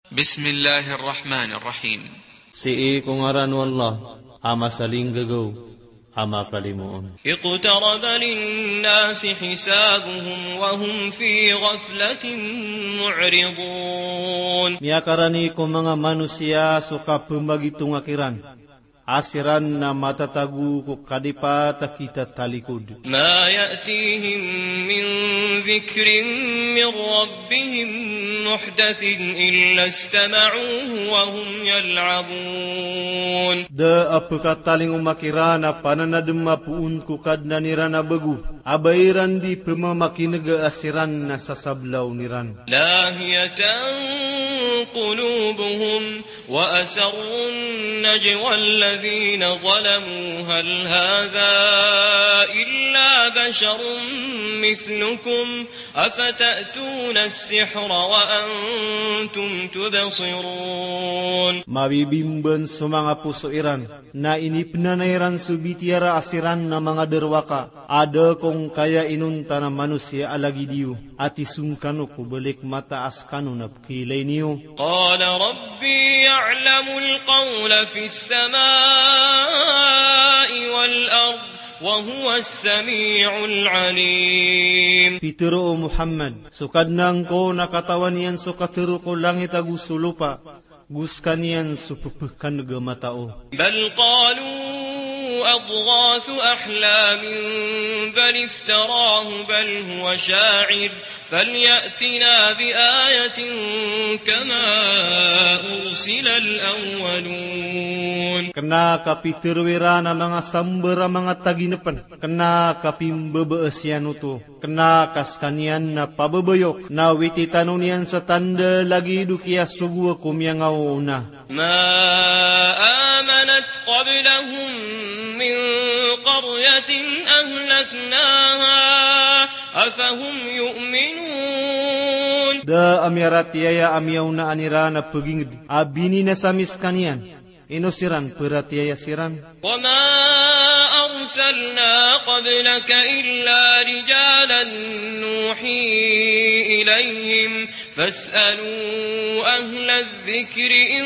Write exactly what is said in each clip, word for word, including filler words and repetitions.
Bismillahirrahmanirrahim. Si kung aran wallah, ama saling gagaw, ama kalimuon. Iqtaraba linnasi hisabuhum wa hum fi ghaflatin mu'ridun. Miakarani ko mga manusia suka pembagitung akiran. Asiran na matatagu ko kadipa kita talikod. Ma ya'tihim min dhikrin min rabbihim muhdathin illa istama'uhu wa hum yal'abun. Da apakataling umakiran na pananadema puun ko kadna nirana bagu. Abairan di pemamakinega asiran na sasablaw niran. Lahiyatan qulubuhum wa asarun najwa الذين ظلموا هل هذا إلا بشر مثلكم أفتأتون السحر وأنتم تبصرون. Mabibimban sa mga puso iran na inipnanairan subitiara asiran na mga derwaka. Ada kong kaya inunta na manusia alagi diyo at isungkano ko balik mataas kano na kilay niyo. Qala Rabbi ya'lamu al-qawla fi as-samaa والأرض وهو السميع العليم. Pituro Muhammad, sukad nang ko nakatawan yan sukaturo ko langit aguso lupa, guskan yan supupukan gamatao. Bal qalu أضغاث أحلام بل افتراه بل هو شاعر فليأتنا بآية كما أرسل الأولون. Kena kapitirwira na mga sambera mga taginapan. Kena kapimbebeesyan uto. Kena kaskanian na pababayok. Na wititanunian sa tanda lagi dukia suguwa kumyangaw una. Ma amanat qablahum min qaryatin ahlaknaha afahum yu'minun. Da amirat yaya amiyaw na anira na pagingid. Abini na samis kanian. Inusiran peratiaya siran. Wa ma arsalna qablaka illa rijalan nuhi ilayhim fas'alu ahla adh-dhikri in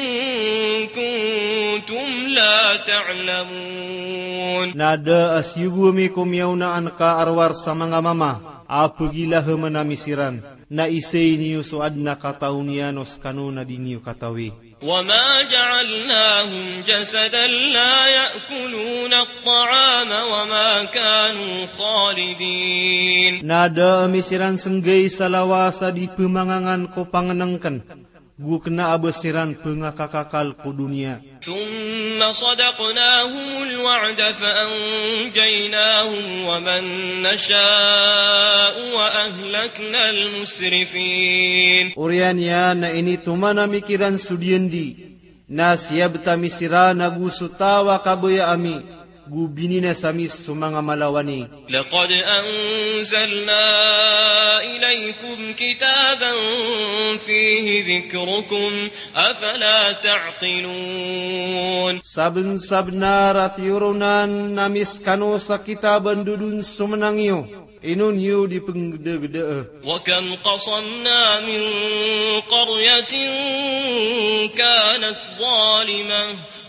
kuntum la ta'lamun. Nada asyugumi kumyaw na ka arwar sa mga mama. Apagilah manamisiran. Na isay niyo suad na kataunianos kanuna di niyo katawi. وما جعلناهم جسدا لا يأكلون الطعام وما كانوا خالدين. Nada misiran senggay salawasa di pemangangan ko pangenengken. Gu kena abesiran pengakakakal ku dunia. ثم صدقناهم الوعد فأنجيناهم ومن نشاء وأهلكنا المسرفين. Urian ya na ini tumana mikiran sudiendi. Na siab tamisira na gusutawa kabuya ami. Gubini na samis sumanga malawani. لقد أنزلنا إليكم كتابا فيه ذكركم أفلا تعقلون. Saben sabna ratiurunan namis kano sa kitaban dudun sumenangyo. Inun yu di penggede-gede. وكم قصمنا من قرية كانت ظالمة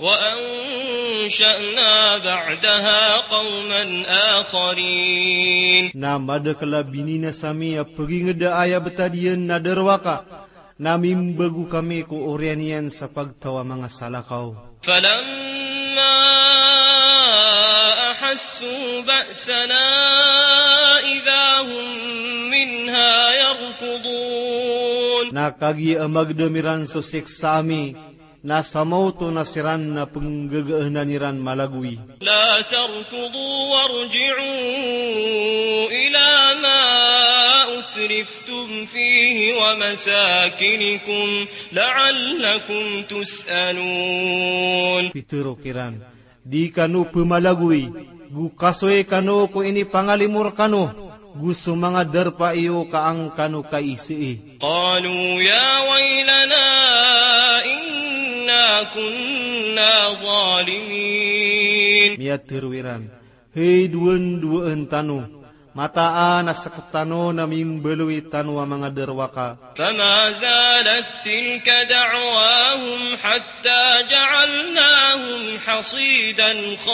وأنشأنا بعدها قوما آخرين. Na madakala binina sami ya pagingeda aya betadian na derwaka. Namim bagu kami ku orianian sa pagtawa mga salakaw. فلما أحسوا بأسنا إذا هم منها يركضون. Nakagi amagdamiran so siksami. Nasa mauto nasiran na penggagaanan niran malagui. لا تركضوا وارجعوا إلى ما أترفتم فيه ومساكنكم لعلكم تسألون. Pituro kiran. Di kanu pumalagui. Gu kasoy kanu ko ini pangalimur kanu. Gusto mga darpa iyo kaang kanu kaisi. قالوا يا ويلنا إنا كنا ظالمين. Miat terwiran. Hei duan duan tanu. mataan asaketano na mimbeluitan wa mga derwaka. فما زالت تلك دعواهم حتى جعلناهم حصيدا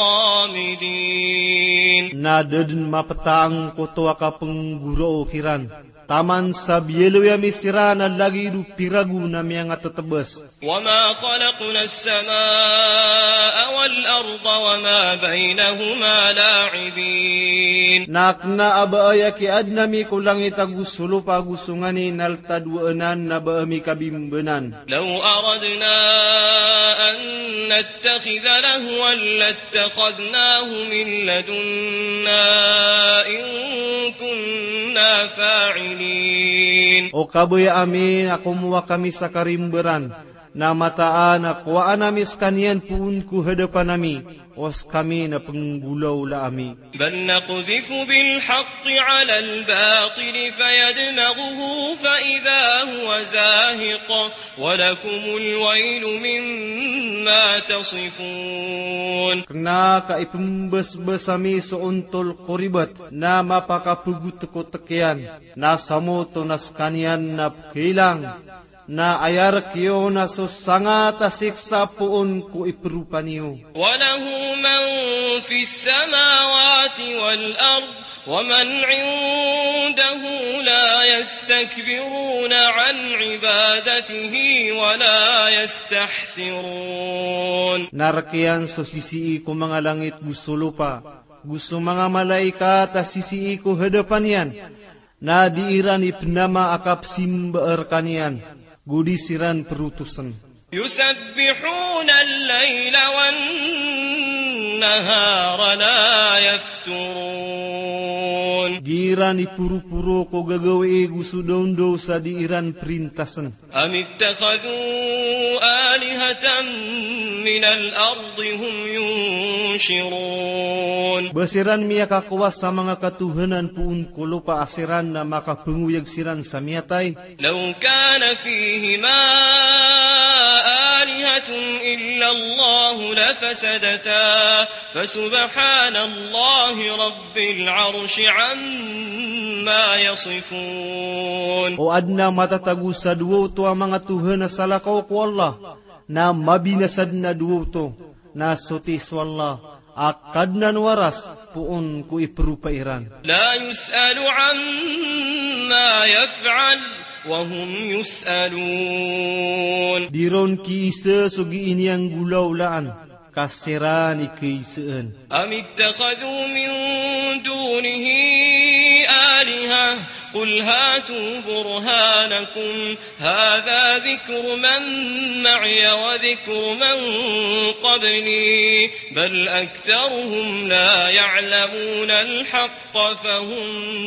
خامدين. Nadedin mapetaang kotoa ka pengguro ukiran. Taman sabielo ya misirana lagi du piragu na miyang atetebes. وما خلقنا السماء والأرض وما بينهما لاعبين. Nakna abaaya ki adnami kulang itagusulo pagusungani naltaduanan na baami kabimbenan. لو أردنا أن نتخذ لهوا لاتخذناه من لدنا إن كنا فاعلين. O kaboy amin akumuha kami sa karimberan na mataan akwaan amis kanian pun ku hadapan nami os kami na penggulaw la ami. بل نقذف بالحق على الباطل فيدمغه فإذا هو زاهق ولكم الويل مما تصفون. Kena ka ipembes-besami suuntol kuribat na mapakapugut ko tekian na samoto nas kanian na kilang na ayar kiyo na susanga tasiksa puon ko iperupa niyo. وله من في السماوات والأرض ومن عنده لا يستكبرون عن عبادته ولا يستحسرون. Narkian so sisi ko mga langit gusto lupa, gusto mga malaikat ta sisi ko hadapan yan, na diiran ipnama akap simbaer kanian, gudisiran perutusan. يسبحون الليل والنهار لا يفترون. Giran ipuru-puro ko gagawi gusudondo sa diiran perintasan. أم اتخذوا آلهة من الأرض هم ينشرون. Basiran miya kakuwas sa mga katuhanan puun kulo pa asiran na makapunguyag siran sa miyatay. لو كان فيهما آلهة إلا الله لفسدتا فسبحان الله رب العرش عما يصفون. O adna matatagu sa duwo to ang mga tuhan na salakaw ko Allah, na mabinasad na duwo to, na sutis wallah, akad na waras puon ko iperupairan. لا يسأل عما يفعل وهم يسألون. Diron ki isa sugi ini ang gulaw laan, kasiran ikaisaan. أم اتخذوا من دونه آلهة قل هاتوا برهانكم هذا ذكر من معي وذكر من قبلي بل أكثرهم لا يعلمون الحق فهم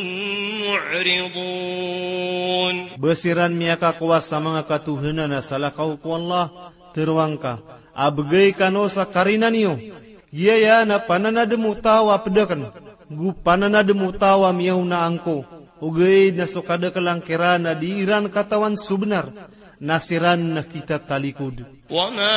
معرضون. Basiran miya kakuwas sa mga katuhanan na salakaw ko Allah, terwangka, abgay kano sa karinan niyo, giyaya na pananademu tawa pedakan, gu pananademu tawa miyaw na angko, ugay na sukada kalangkira na diiran katawan subnar, nasiran na kita talikod. وما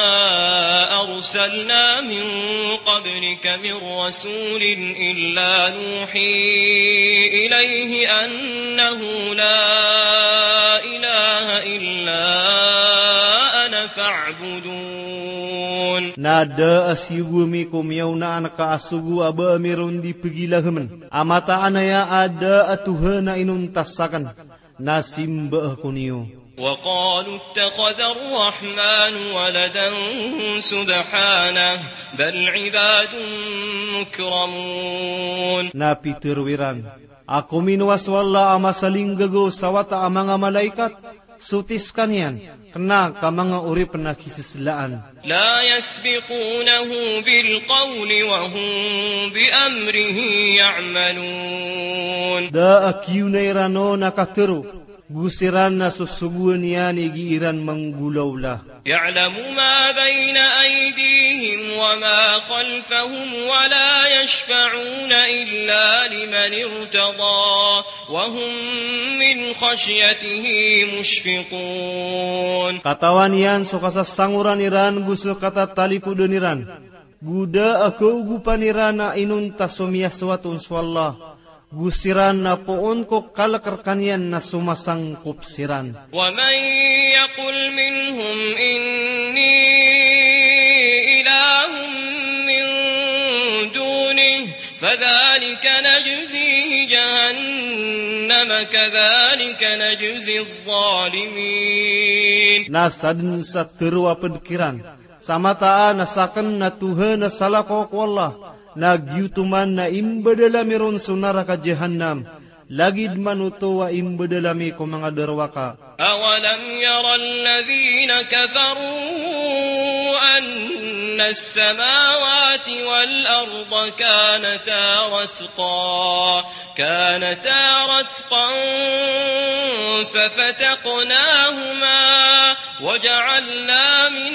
أرسلنا من قبلك من رسول إلا نوحي إليه أنه لا إله إلا أنا فاعبدون. Nada asyugumi kumyaw na anak kaasugu aba amiron di pegilahaman. Amata anaya ada atuha na inuntasakan, nasimba ako niyo. وقالوا اتخذ الرحمن ولدا سبحانه بل عباد مكرمون. Napitirwiran, ako minwas wala ama saling gago sawata ang mga malaikat, sutis kanyan, kena ka mga urip na kisislaan. لا يسبقونه بالقول وهم بأمره يعملون. Da akiw na irano nakatero, gusiran na susuguan niya ni giiran manggulaw la. يعلم ما بين أيديهم وما خلفهم ولا يشفعون إلا لمن ارتضى وهم من خشيته مشفقون. Katawan yan so kasasanguran iran gusto katatalikudan iran. Guda ako ugupan iran na inunta sumiyaswatun swallah. gusiran na poon ko kalakarkanian na sumasangkup siran. ومن يقل منهم إني إله من دونه فذلك نجزيه جهنم كذلك نجزي الظالمين. Nasadin sa terwa pedkiran, samataan nasakan na Tuhan na salakok wallah, nagyutuman na imbadalami ron sunara ka jahannam, lagid manuto wa imbadalami ko mga derwaka. أولم ير الذين كفروا أن السماوات والأرض كانتا رتقا كانتا رتقا ففتقناهما وجعلنا من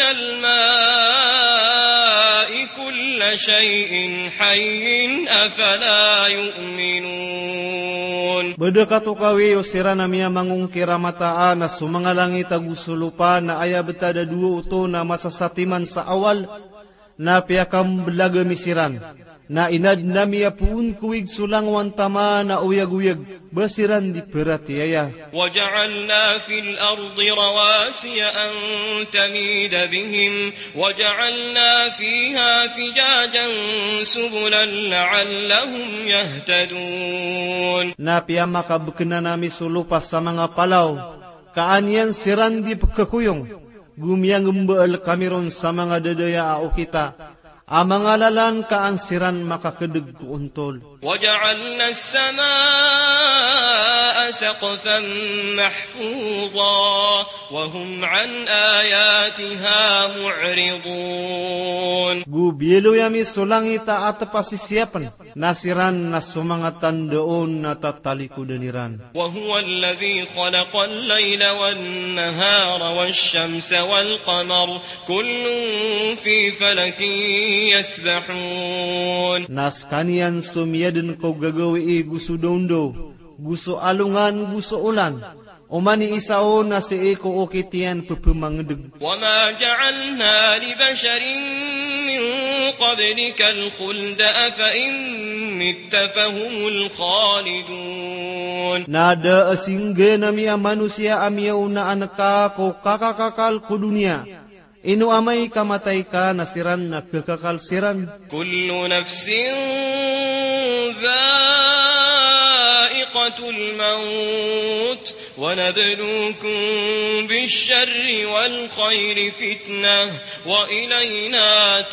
الماء كل شيء حي أفلا يؤمنون. Bedekato kawi osirana miya mangungkira mataan na sumangalangit agusulupa na aya betada dua uto na masasatiman sa awal na piyakam belaga misiran na inad na miya puun kuwig sulang wantama na uyag-uyag basiran di peratiaya. وجعلنا في الأرض رواسي أن تميد بهم وجعلنا فيها فجاجا سبلا لعلهم يهتدون. Na piyama kabekena nami sulupas sa mga palaw kaanyan siran di pagkakuyong gumiyang umbaal kamiron sa mga dadaya ao kita amang alalan kaansiran makakedeg tuuntol. وجعلنا السماء سقفا محفوظا وهم عن آياتها معرضون. Gubielo yami sulangita at pasisiyapan nasiran na sumangatan doon na tatalikudan. وهو الذي خلق الليل والنهار والشمس والقمر كل في فلك يسبحون. Nas kanian sumiyadin ko gagawi gusto dondo, gusto alungan, gusto ulan. Umani isao na si eko okitian pepemangedeg. وما جعلنا لبشر من قبلك الخلد أفإن مت فهم الخالدون. Nada asingge namia manusia amiyaw na anaka ko kakakakal ko dunia. Inu amay kamatay ka nasiran na kekakal siran. كل نفس ذائقة الموت ونبلوكم بالشر والخير فتنة وإلينا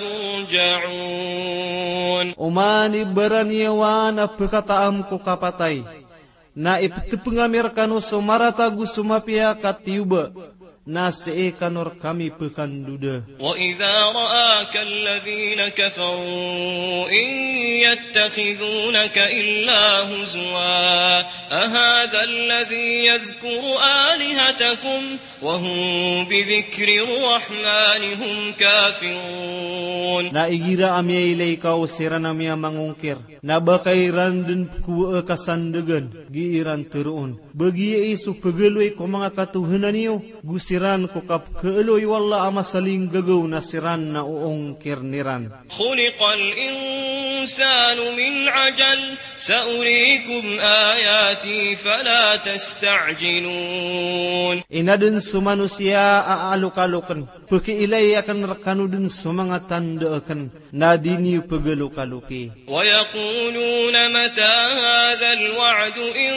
ترجعون. Umani beraniawan na pekataam ko kapatay. Na iptepengamir kanu sumarata gusumapia katiuba. Na seekanor kami pekanduda. وإذا رآك الذين كفروا إن يتخذونك إلا هزوا أهذا الذي يذكر آلهتكم وهم بذكر الرحمن هم كافرون. Na igira amya ilay ka o siran amya mangungkir. Na bakairan din kuwa kasandagan. Giiran teruon. Bagi isu pegeloy ko mga katuhanan niyo. Gusiran ko kap keeloy wala ama saling gagaw na siran na uong kirniran. خلق الإنسان من عجل سأريكم آياتي فلا تستعجلون. Inadun sumanusia aalukalukan. Pekiilay akan rekanudun sumanga tandaakan. Na dini pegelukaluki. ويقولون متى هذا الوعد إن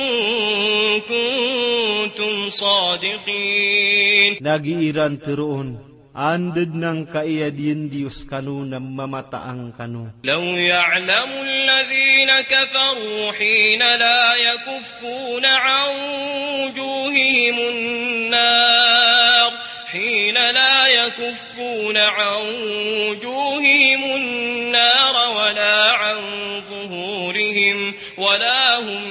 كنتم صادقين. Nagiiran teruon. Anded nang kaiyadin Diyos kanu na mamataang kanu. لو يعلم الذين كفروا حين لا يكفون عن وجوههم النار حين لا يكفون عن وجوههم النار ولا عن ظهورهم ولا هم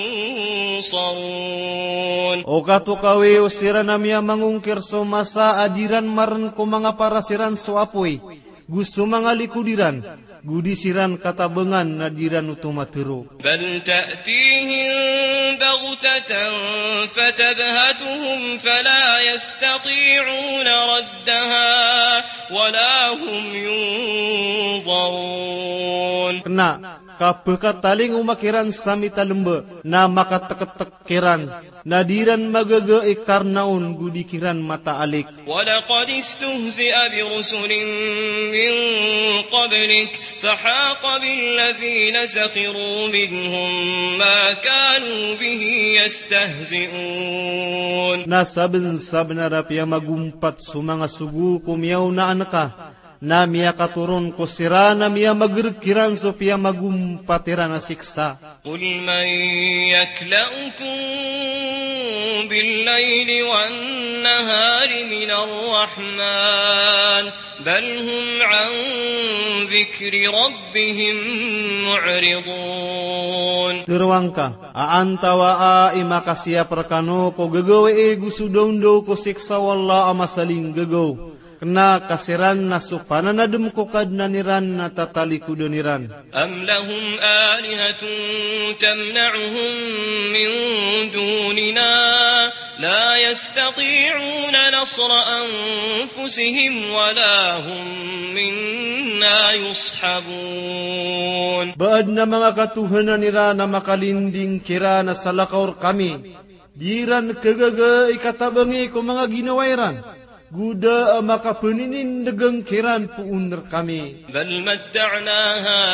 ينصرون. O katukawi o siran namya mangungkir so masa adiran maran ko mga parasiran so apoy. Gusto mga likudiran. Gudisiran katabengan nadiran utumatero. بل تأتيهم بغتة فتبهتهم فلا يستطيعون ردها ولا هم ينظرون. Kena kapagkat taling umakiran samita lemba, na makatek-tekiran, na diran magaga ikarnaon gudikiran mata alik. وَلَقَدِ اسْتُهْزِئَ بِرُسُلٍ مِّن قَبْلِكَ فَحَاقَ بِالَّذِينَ سَخِرُوا مِنْهُم مَّا كَانُوا بِهِ يَسْتَهْزِئُونَ. Na saben-saben arap ya magumpat sumanga sugu kumiyaw na anaka, na miya katurun ko sira na miya magrikiran so piya magumpatira na siksa. قُلْ مَن يَكْلَؤُكُم بِاللَّيْلِ وَالنَّهَارِ مِنَ الرَّحْمَنِ بَلْ هُمْ عَن ذِكْرِ رَبِّهِم مُعْرِضُونَ. Terwangka, aantawa a imakasiya perkano ko gagawa e gusudaw ko siksa wala amasaling gagaw. Kena kasiran na supana na dumkukad na niran na tatalikudo niran. أَمْ لَهُمْ آلِهَةٌ تَمْنَعُهُم مِّن دُونِنَا لَا يَسْتَطِيعُونَ نَصْرَ أَنفُسِهِمْ وَلَا هُم مِّنَّا يُصْحَبُونَ. Baad na mga katuhanan nira na makalinding kira na salakaur kami, diran kagaga ikatabangi ko mga ginawairan. Guda makapaninin dagang kiran puuner kami. بل متعنا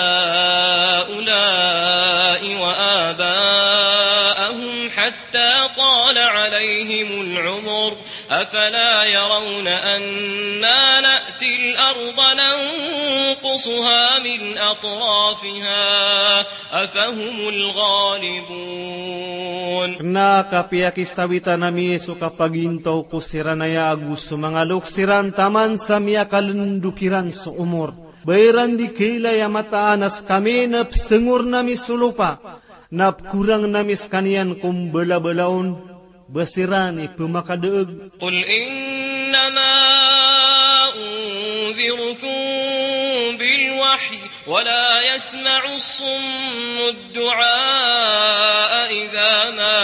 هؤلاء وآباءهم حتى طال عليهم العمر أفلا يرون أنا نأتي الأرض ننقصها من أطرافها أفهم الغالبون. Kena kapiaki sawita nami suka pagintaw ko siranaya agus mga luksiran taman sa miya kalendukiran sa umur. Bayran di kaila ya mataanas kami na sengur nami sulupa, na kurang nami skanian kum bela-belaon, basiran ipumakadeeg. قل إنما أنذركم بالوحي ولا يسمع الصم الدعاء إذا ما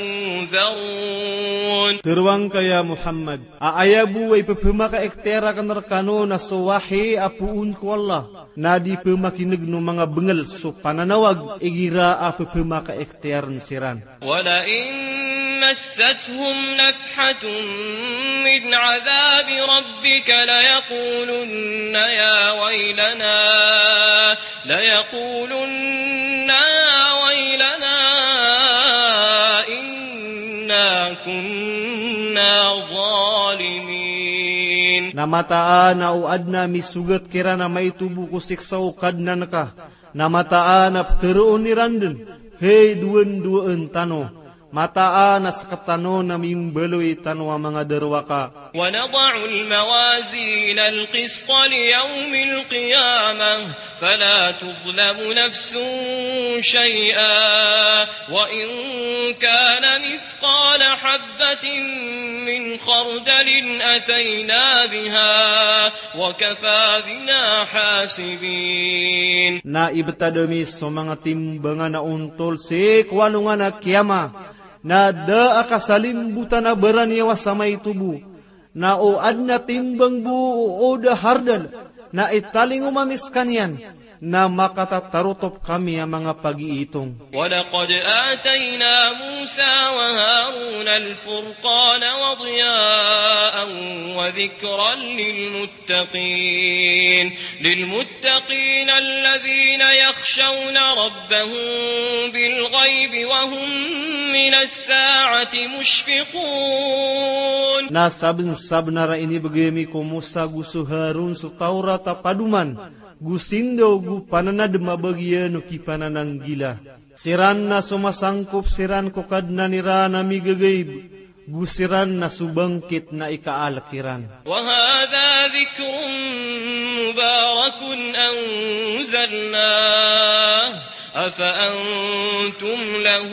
ينذرون. Terwang kaya Muhammad, aayabu ay pepemaka ektera kanerkano na suwahi apuun ko Allah, na di pemakinig no mga bengal so pananawag igira a pepemaka ekteran siran. ولئن مستهم نفحة من عذاب ربك ليقولن يا ويلنا ليقولن يا ويلنا إنا كنا ظالمين. Namataan na uad na misugat kira na may tubo ko siksa ukad na naka. Namataan na pteroon ni randun. Hey duwan-duwan tano. Mataan na sakatano na mimbeloy tanwa mga derwaka. ونضع الموازين القسط ليوم القيامة فلا تظلم نفس شيئا وإن كان مثقال حبة من خردل أتينا بها وكفى بنا حاسبين. Na ibtadami so mga timbangan na untol si kwalungan na kiyama. Na da akasalimbutan na beraniwa sa may tubo, na uad na timbang buo o da hardal, na italing umamis kanyan, na makatarutop kami ang mga pag-iitong. وَلَقَدْ آتَيْنَا مُوسَى وَهَارُونَ الْفُرْقَانَ وَضِيَاءً وَذِكْرًا لِلْمُتَّقِينَ لِلْمُتَّقِينَ الَّذِينَ يَخْشَوْنَ رَبَّهُم بِالْغَيْبِ وَهُم مِّنَ السَّاعَةِ مُشْفِقُونَ. Na sabn-sabn na ra ini bagami ko Musa gusto Harun sa Taurat paduman, gusindo gu pananad mabagyan no kipananang gila. Siran na sumasangkop siran ko kad na nira na migagayb, gusiran na subangkit na ikaalakiran. وَهَذَا ذِكْرٌ مُبَارَكٌ أَنزَلْنَاهُ أَفَأَنْتُمْ لَهُ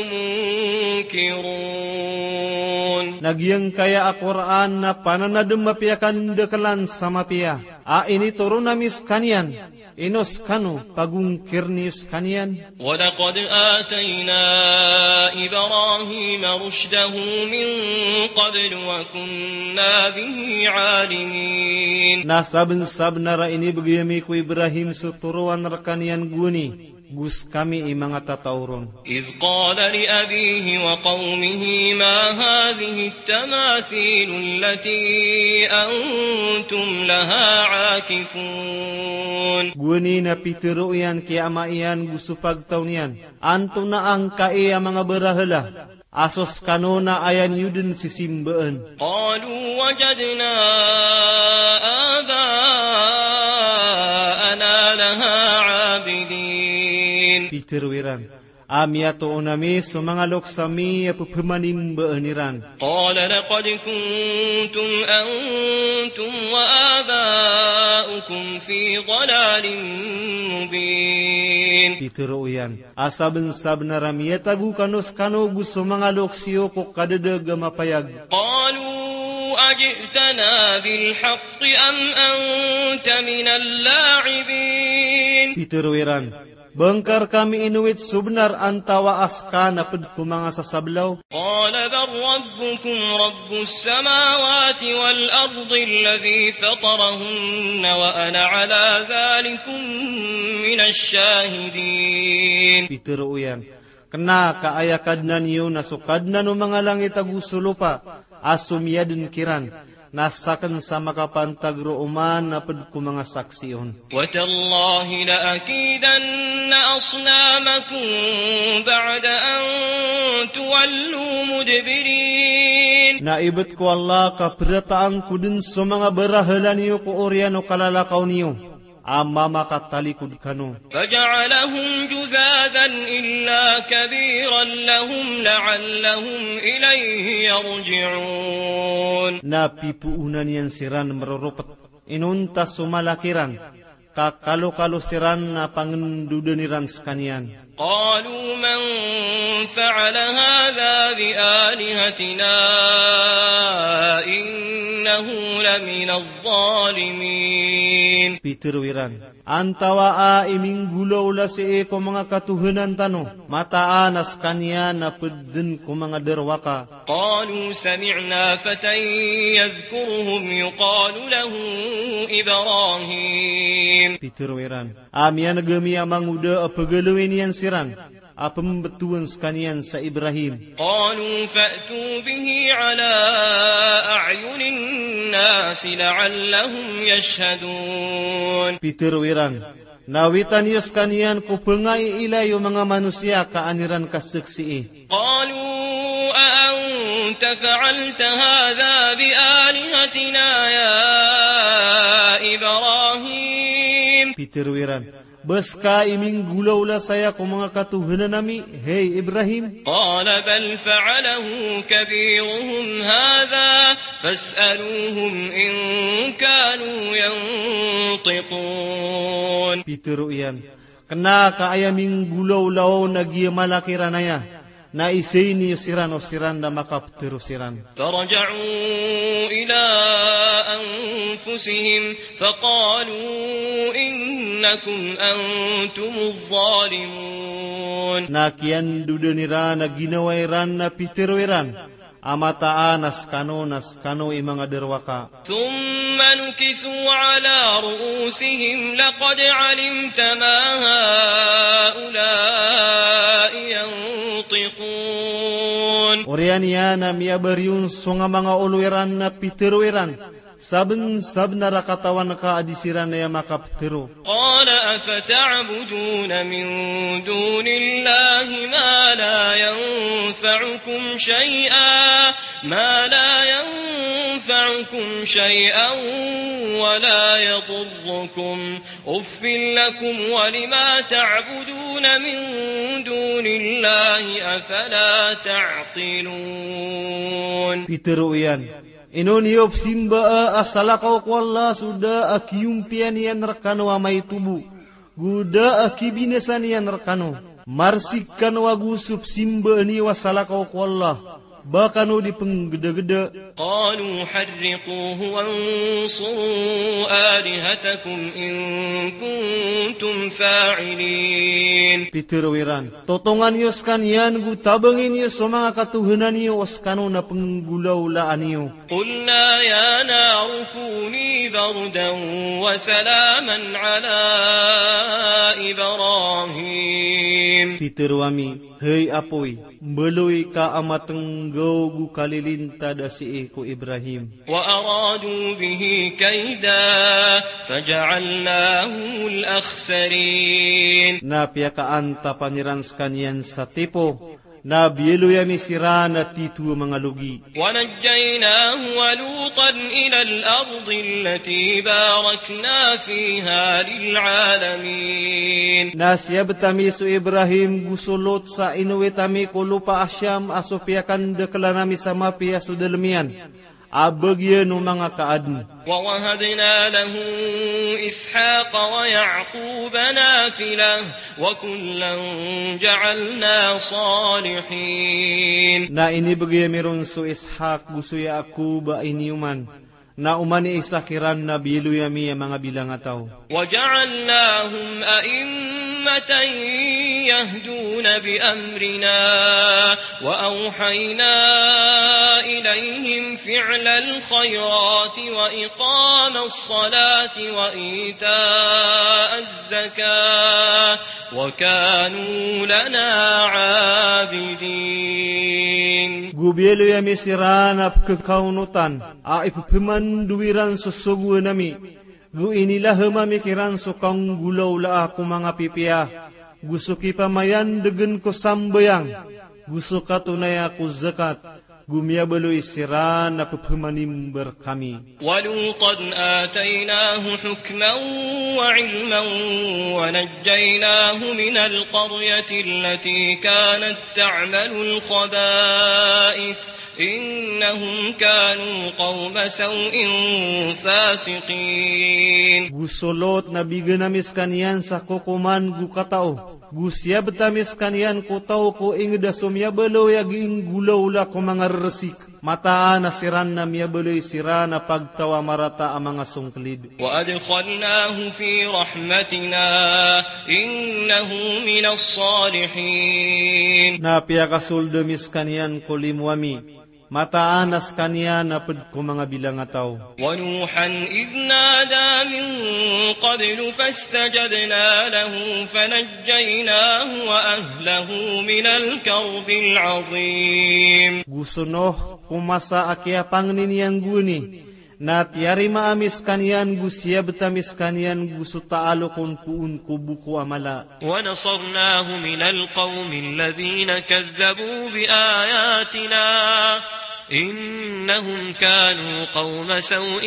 مُنْكِرُونَ. Nagyang kaya a Quran na pananadem mapiakan dekalan sama pia. A ini turun namis kanian. Inos kanu pagungkir nius kanian. وَلَقَدْ آتَيْنَا إِبْرَاهِيمَ رُشْدَهُ مِنْ قَبْلُ وَكُنَّا بِهِ عَالِمِينَ. Na saben-saben na ra ini bagayami ko Ibrahim suturuan rakanian guni. gus kami imanga tatauron. إذ قال لأبيه وقومه ما هذه التماثيل التي أنتم لها عاكفون Guni na pitiruyan kaya amaian gusupag taunian. Anto na ang kai ang mga berahala. Asos kanona ayan yudin sisimbaan. قالوا وجدنا آباءنا لها عابدين Pitiruiran. Amia to onami so mga loksami apupamanim baaniran. قال لقد كنتم أنتم وآباؤكم في ضلال مبين Pitiruyan. Asaben sabna ramia tagu kanos kano gusto mga loksio ko kadadaga mapayag. قالوا أجئتنا بالحق أم أنت من اللاعبين Pitiruiran. Bangkar kami inuwit subnar antawa aska na pud ko mga sasablaw. قال بل ربكم رب السماوات والأرض الذي فطرهن وأنا على ذلكم من الشاهدين Pitiruyan. Kena kaayakadnan yun nasukadnan o mga langit agusulupa asumyadun kiran. Nasakan sa makapantagro uman na pud ko mga saksiyon. وتالله لأكيدن أصنامكم بعد أن تولوا مدبرين Naibet ko Allah kaprataan ko din sa mga berahala niyo ko oryan o kalalakaw niyo. Ama makatalikod kano. فجعلهم جذاذا إلا كبيرا لهم لعلهم إليه يرجعون Napipuunan yan siran marurupet. Inunta sumalakiran. Kakalo-kalo siran na pangendudaniran skanian. قالوا من فعل هذا بآلهتنا إنه لمن الظالمين Pitiruiran. Antawa a iming gulaw la si e ko mga katuhanan tano. Mataan as kanya na pudden ko mga derwaka. قالوا سمعنا فتى يذكرهم يقال له إبراهيم Pitiruiran. Amia nagami amang uda apagaluin yan siran. Apambetuan skanian sa Ibrahim. قالوا فأتوا به على أعين الناس لعلهم يشهدون Pitiruiran. Nawitan yus kanian ko pengai ilayo mga manusia kaaniran kasaksi. قالوا أأنت فعلت هذا بآلهتنا يا إبراهيم Pitiruiran. Beska iming gulaw la saya ko mga katuhanan nami. Hey Ibrahim. قال بل فعله كبيرهم هذا فاسألوهم إن كانوا ينطقون Pitiruian. Kena kaayaming gulaw lao nagyamalakiranaya. Na isay niyo siran o siran na makaptirusiran. فرجعوا إلى أنفسهم فقالوا إنكم أنتم الظالمون Nakian dudanira na ginawairan na pitiruiran. Amataan nas kano nas kano imanga derwaka. ثم نكسوا على رؤوسهم لقد علمت ما هؤلاء ينطقون Orian yan na miyabaryun so nga mga uluiran na pitiruiran. Saben sabna rakatawan ka adisiran na ya makaptiru. قال أفتعبدون من دون الله ما لا ينفعكم شيئا ما لا ينفعكم شيئا ولا يضركم أف لكم ولما تعبدون من دون الله أفلا تعقلون Pitiruian. Inon yop simba asalakaw ko Allah suda akiyumpian yan rakano amay tubu. Guda akibinasan yan rakano. Marsikan wagusup simba ni wasalakaw ko Allah. Baka no di penggeda-geda. قالوا حرقوه وانصروا آلهتكم إن كنتم فاعلين Pitiruiran. Totongan yos kanyan gutabangin yos so mga katuhanan niyo os kano na penggulaw laan niyo. قلنا يا نار كوني بردا وسلاما على إبراهيم. Peter wami, hei apoi, belui ka amateng gau gu kalilinta dasi ku Ibrahim. وأرادوا به كيدا فجعلناهم الأخسرين. Na pia ka anta panyiran skanian sa tipo, na bielu ya misira na titu mga lugi. ونجيناه ولوطا إلى الأرض التي باركنا فيها للعالمين. Na siya betami su Ibrahim gusulot sa inuwi tami ko lupa asyam aso pia kan dekala nami sama pia su delemian. Abagya no mga kaadn. ووهبنا له إسحاق ويعقوب نافلة وكلا جعلنا صالحين. Na ini bagya meron su Ishak gusto ya ako ba iniuman. Na umani isakiran na bilu yami ang mga bilang ataw. وجعلناهم أئمة يهدون بأمرنا وأوحينا إليهم فعل الخيرات وإقام الصلاة وإيتاء الزكاة وكانوا لنا عابدين. Gubielo yami siranap kekaunutan, a ipupimanduwiran susugu nami. Gu inilah mamikiran sukang gulaw la ako mga pipiya. Gusto ki pamayan degen ko sambayang. Gusto katunay ako zakat. Gumiyabalo isiran na pupumanimber kami. ولوطا آتيناه حكما وعلما ونجيناه من القرية التي كانت تعمل الخبائث إنهم كانوا قوم سوء فاسقين. Gusolot na biganamis kanian sa kukuman gukatao. Gusya betamis kanian ko tao ko ingda sumyabalo yaging gulaw la ko mga resik. Mataan na siran na miyabaloy sira na pagtawa marata ang mga sungklid. وأدخلناه في رحمتنا إنه من الصالحين. Napia kasuldamis kanian ko limwami. Mataan nas kanian na pad ko mga bilang ataw. ونوحا إذ نادى من قبل فاستجبنا له فنجيناه وأهله من الكرب العظيم. Gusunoh kumasa akia pangniniang guni. Na tiari maamis kanian gusya betamis kanian gusto taalo kon puun kubuko amala. ونصرناه من القوم الذين كذبوا بآياتنا إنهم كانوا قوم سوء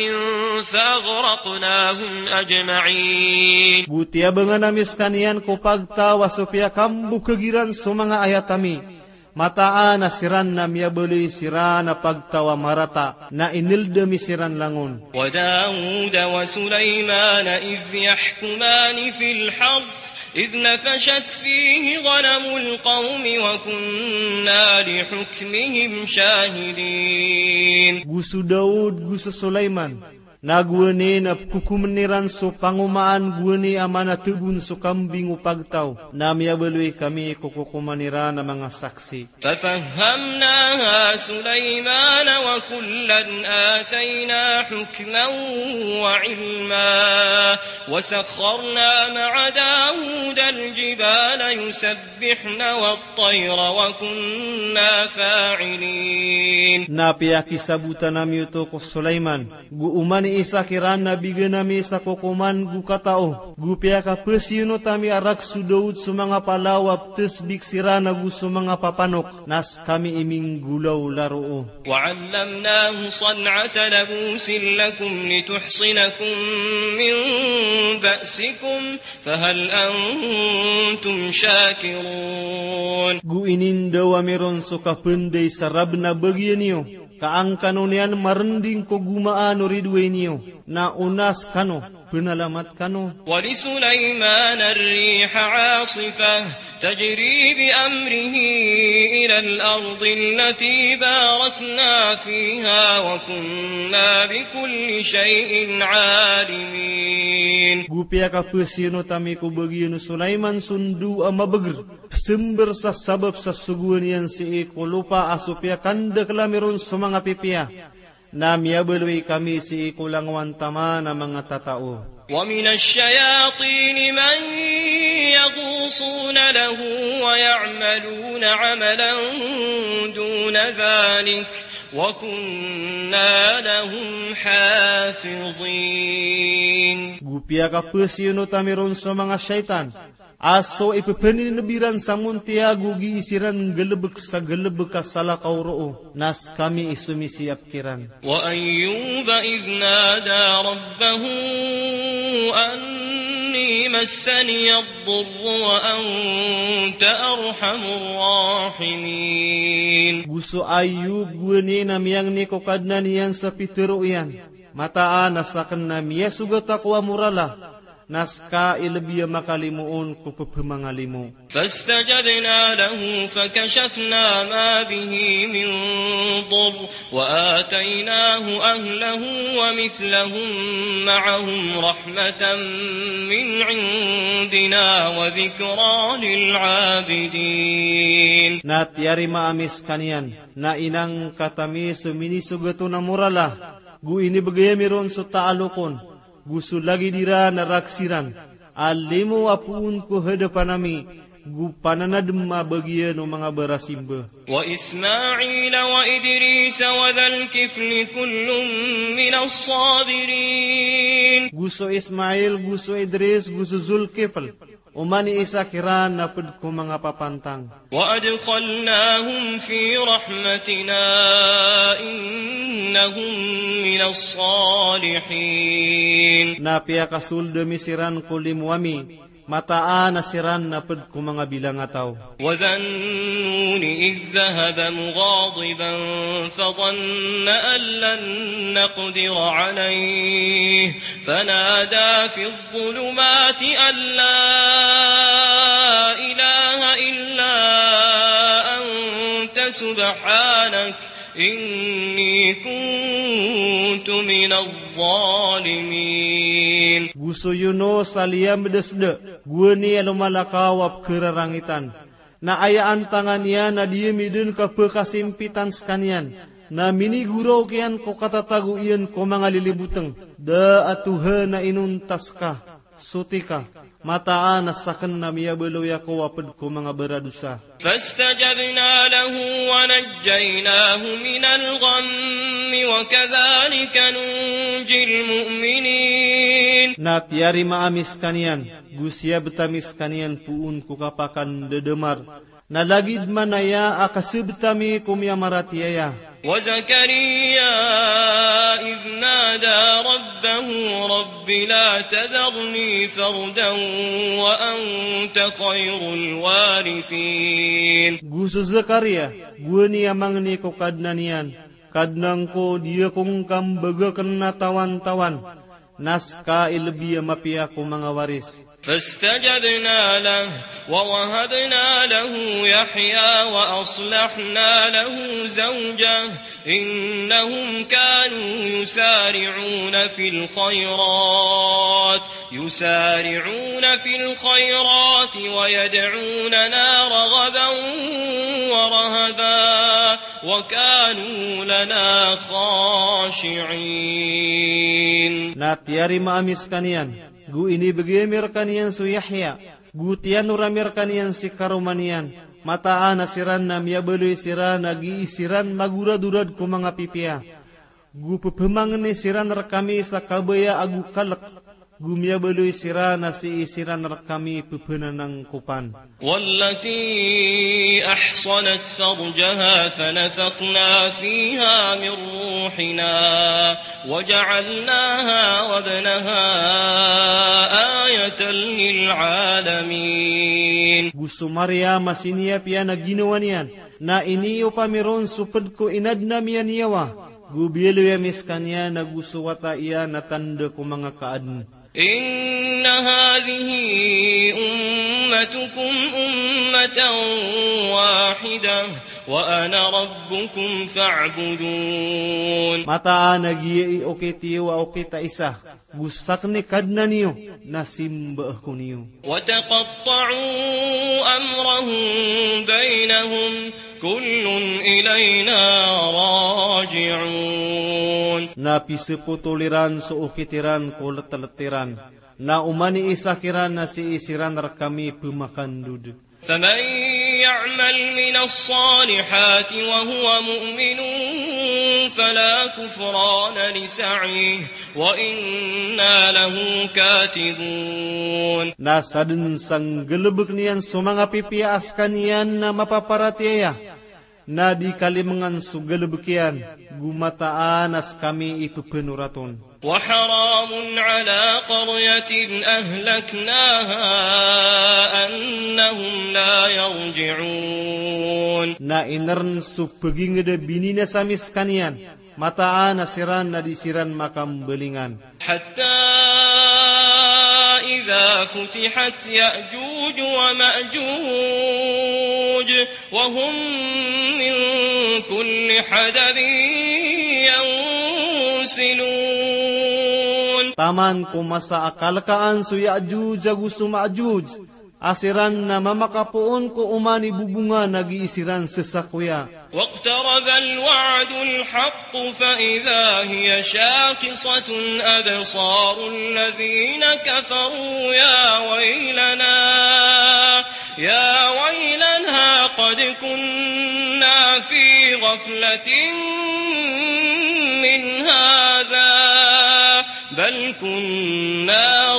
فأغرقناهم أجمعين. Butia bengan amis kanian ko pagtawa supaya kambu kegiran sa mga ayatami. Mataan na siran na miyabaloy siran na pagtawa marata na inildami siran langon. وداود وسليمان إذ يحكمان في الحرث إذ نفشت فيه غنم القوم وكنا لحكمهم شاهدين. Gusto Daud, gusto Sulaiman. Nagwani na kukumeniran so pangumaan gwani amana tubun so kambing upagtaw. Namiyabaloy kami kukukumanira na mga saksi. ففهمناها سليمان وكلا آتينا حكما وعلما وسخرنا مع داود الجبال يسبحن والطير وكنا فاعلين. Napiyaki sabutan nami ito ko Sulaiman. Guumani isa kiran na bigyan nami sa kukuman gukatao. Gupya ka pesino tami arak sudaud sa mga palawap tesbik sira na gusto mga papanok. Nas kami iming gulaw laro. وعلمناه صنعة لبوس لكم لتحصنكم من بأسكم فهل أنتم شاكرون. Guinin daw meron so kapenday sarab na bagyan niyo. Kaang kanonian marending ko gumaan o ridwe niyo. Na unas kano, penalamat kano. ولسليمان الريح عاصفة تجري بأمره إلى الأرض التي باركنا فيها وكنا بكل شيء عالمين. Gupya ka pesino tami ko bagyan Sulaiman sundu ang mabagr. Sember sa sabab sa suguan yan si Eko lupa asupya kanda kalamiron sa mga pipiya. na miyabeloy kami si ikulang wantama na mga tatao. ومن الشياطين من يغوصون له ويعملون عملا دون ذلك وكنا لهم حافظين. Gupia ka pesyono tamiron sa mga syaitan. Aso ipepeninabiran sa muntia gugi isiran gelebek sa gelebek kasalakaw roo. Nas kami isumisiap kiran. Wa ayyuba idh nada rabbahu anni massani ad-durru wa anta arhamur rahimin. Gusto Ayub guni na miyang ni kokadna niyan sa pitero iyan. Mataan nasakan na miya sugat ako amurala. Naska ilbiya makalimuon ko pepemangalimu. Fastajabna lahu fakashafna ma bihi min dhur wa atainahu ahlahu wa mithlahum ma'ahum rahmatan min indina wa dhikra lil 'abidin. Na tiari maamis kanian na inang katami sumini sugato na murala gu ini bagayamiron so taalukon. Gusto lagi dira naraksiran. Alimu apuun ko hadapan nami. Gu pananadem mabagian o mga berasimba. Wa Ismail wa Idris wa dhal kifli kullum min as-sabirin. Gusto Ismail, gusto Idris, gusto Zulkifl. Umani isa kiran na pud ko mga papantang. Wa adkhalnahum fi rahmatina innahum min as-salihin. Napia kasul demisiran ko limuami. Mataan na siran na pud ko mga bilang ataw. Wa dhannuni idh dhahaba mughadiban fadhanna an lan naqdir alayhi fanada fi adh-dhulumati an la ilaha illa anta subhanak inni kuntu minadh dhalimin. Gusto yuno saliyam bedesde guni alumalakaw ap kerarangitan na ayaan tangan niya na dia midun ka pekasimpitan skanian na miniguraw kian ko katatagu iyan ko mga lilibuteng da atuha na inuntas ka sutika mataan na saken na miyabeloy ako apad ko mga beradusa. Fastajabna lahu wa najjaynahu minal ghammi wa kadhalika nunjil mu'minin. Na tiari maamis kanian, gusya betamis kanian puun ku kapakan dedemar. Na lagid manaya akasibtami kumya maratiaya. Wa Zakariya idh nada rabbahu rabbi la tadharni fardan wa anta khairul warithin. Gusto Zakaria, guni amang ni ko kadnanian. Kadnang ko dia kong kambaga kena tawan-tawan. Naska ilbiya mapia ko mga waris. فاستجبنا له ووهبنا له يحيى وأصلحنا له زوجه إنهم كانوا يسارعون في الخيرات يسارعون في الخيرات ويدعوننا رغبا ورهبا وكانوا لنا خاشعين. Natiari maamis kanian. Gu ini begemir kanian su Yahya. Gu tian uramir kanian si karumanian. Mataan asiran na miyabeloy siran nagi isiran magura-durad ko mga pipia. Gu pepemangan ni siran rekami sa kabaya agu kalak. Gu miyabeloy siran na si isiran rekami pepenanang kupan. Wallati ahsanat farjaha fanafakhna fiha min ruhina waja'alnaha wabnaha ayatan lil alamin. Gusto Maria masinia pia na ginawa niyan na iniyo pamiron supad ko inadna miya niyawa. Gubielo ya miskanya na gusto wata iya na tanda ko mga kaadn. إن هذه أمتكم أمة واحدة وأنا ربكم فاعبدون. Mataan nagi okiti wa okita isa. Gusak ni kadna niyo nasimba ko niyo. وتقطعوا أمرهم بينهم كل إلينا راجعون. na piseputuliran suukitiran ko leteletiran, na umani isakiran na si isiran kami pemakan duduk. فمن يعمل من الصالحات وهو مؤمن فلا كفران لسعيه وإنا له كاتبون. Nasadun sang gelebek niyan sumanga pipias kanian na mapaparatiya na di kalimangan sugelebekian gumataan as kami ipupenuraton. وحرام على قرية أهلكناها أنهم لا يرجعون. Na inern supeging de binina samis kanian mataan asiran na disiran makam belingan. حتى إذا فتحت يأجوج ومأجوج وهم من كل حدب ينسلون. Taman ko masa akalkaan su Ya'juj agusu Ma'juj asiran na mamakapuon ko umani bubunga nag-iisiran sesakuya. واقترب الوعد الحق فإذا هي شاخصة أبصار الذين كفروا يا ويلنا يا ويلنا قد كنا في غفلة من هذا بل كنا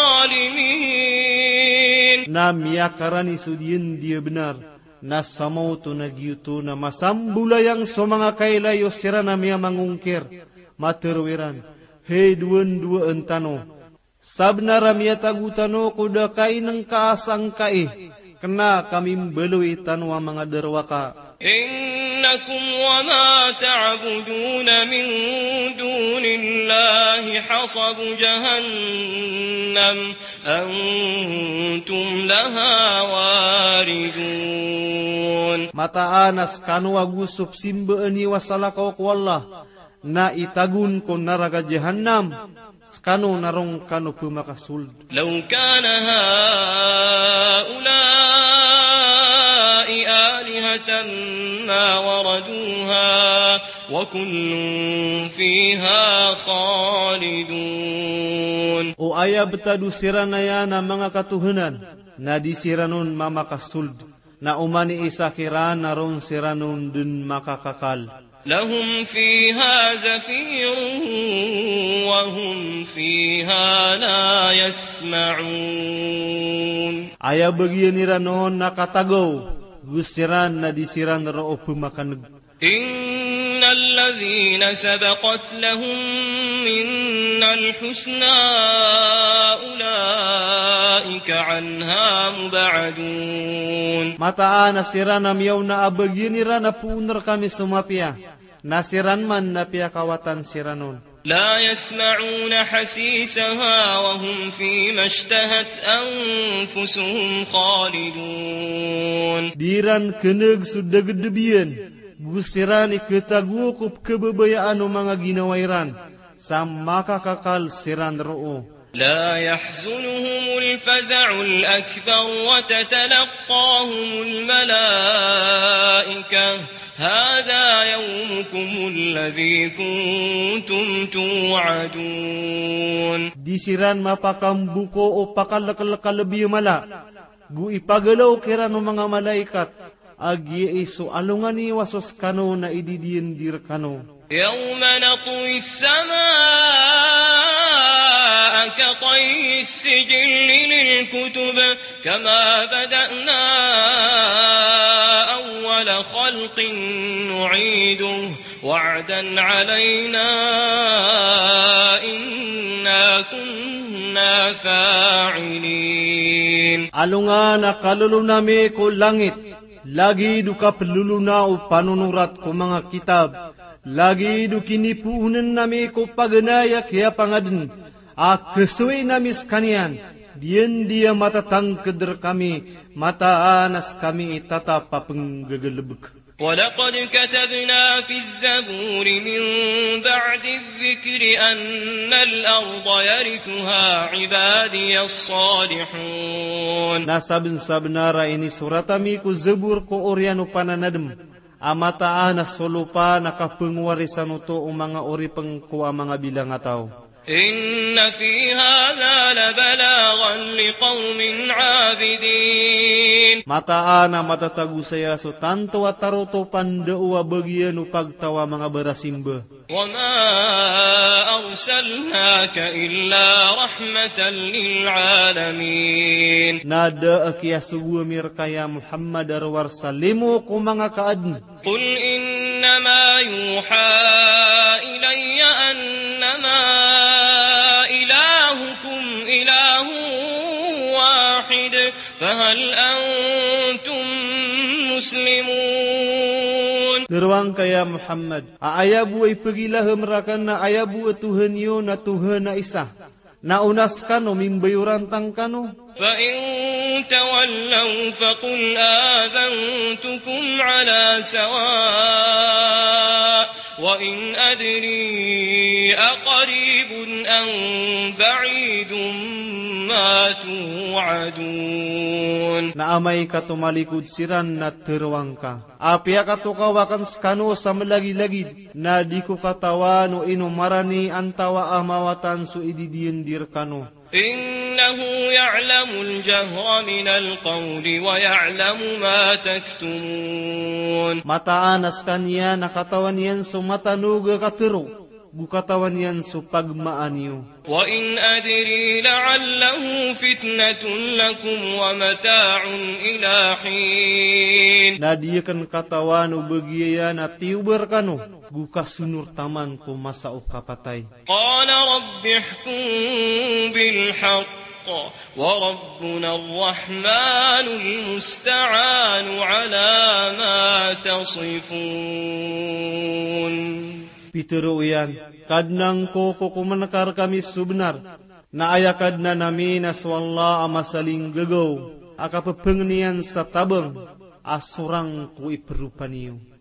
ظالمين. Namiyakarani sudian dia benar. Nasamau tu nagyuto na masambula yang so mga kailayo sira na miya mangungkir. Materwiran. Hey duan dua entano. Sabnara miya tagutano kuda kay ng kaasang kai. Kena kami beluwi tanwa mga derwaka. إنكم وما تعبدون من دون الله حصب جهنم أنتم لها واردون. Mataanas kanu agusup simbeeni wasalakaw ko Allah na itagun ko naraga jahannam skanu narong kanu pumakasul. لو كان هؤلاء آلهة ما وردوها وكل فيها خالدون. O aya betadu siranaya na mga katuhanan na di siranon mamakasuld na umani isakiran naron siranon dun makakakal. لهم فيها زفير وهم فيها لا يسمعون. Aya bagian iranon nakatagaw gusiran na di siran ro pumakanag. إن الذين سبقت لهم منا الحسنى أولئك عنها مبعدون. Mataan asiran na miyaw na abagyan ira na puner kami sumapya. Nasiran man na piyakawatan siranon. لا يسمعون حسيسها وهم فيما اشتهت أنفسهم خالدون. Diran keneg sudah gedebian. Gusiran iketagukup kebebayaan o mga ginawairan. Sa makakakal siran roo. لا يحزنهم الفزع الأكبر وتتلقاهم الملائكة هذا يومكم الذي كنتم توعدون. Disiran mapakambuko o pakalakal-kalabi mala. Gu ipagalaw kira ng mga malaikat. Agi iso alungani wasos kano na ididiin dir kano. يوم نطوي السماء كطي السجل للكتب كما بدأنا أول خلق نعيده وعدا علينا إنا كنا فاعلين. Alungan na kalulunami ko langit. Lagi duka peluluna o panunurat ko mga kitab. Lagi du kinipuunan nami ko paganaya kaya pangadun. A kesuwi namis kanian. Diyan dia matatang keder kami. Mataanas kami itatap papenggegelebek. ولقد كتبنا في الزبور من بعد الذكر أن الأرض يرثها عبادي الصالحون. Nasabin sabnara ini suratami ku zebur ko oriano pananadem. amataan na sulupa nakapengwarisan uto o mga ori pengkuwa mga bilang ataw. إن في هذا لبلاغا لقوم عابدين Mataan na matatagusaya so tanto at taruto pandawa bagian upagtawa mga barasimba. وما أرسلناك إلا رحمة للعالمين Nada akia subuh mirkaya Muhammad arwar salimu ku mga kaadn. قل إنما يوحى إلي أنما إلهكم إله واحد فهل أنتم مسلمون Teruang kaya Muhammad, aayabu ay pagilah merakan na ayabu Tuhan yo na Tuhan na isa. Naunas kano mimbayuran tang kano. فإن تولوا فقل آذنتكم على سواء وإن أدري أقريب أم بعيد ما توعدون Naamay katumalikod siran na teruang ka. Apia katukawakan skano sa malagi-lagid na di ko katawan o inumarani antawa amawatan su ididiendir kano. إنه يعلم الجهر من القول ويعلم ما تكتمون Mataanas kanya nakatawan yan so matanuga katero. Bukatawan yan so pagmaan niyo. وإن أدري لعله فتنة لكم ومتاع إلى حين Nadiyakan katawan o bagiyan at tiuber kano. Bukas sunur taman ko masa o kapatay. قال رب احكم بالحق وربنا الرحمن المستعان على ما تصفون Pitero yan, kadnang ko kukumanakar kami subnar, na ayakad na namin aswalla amasaling gagaw, akapapengnian sa tabang, asurang ko iperupa niyo.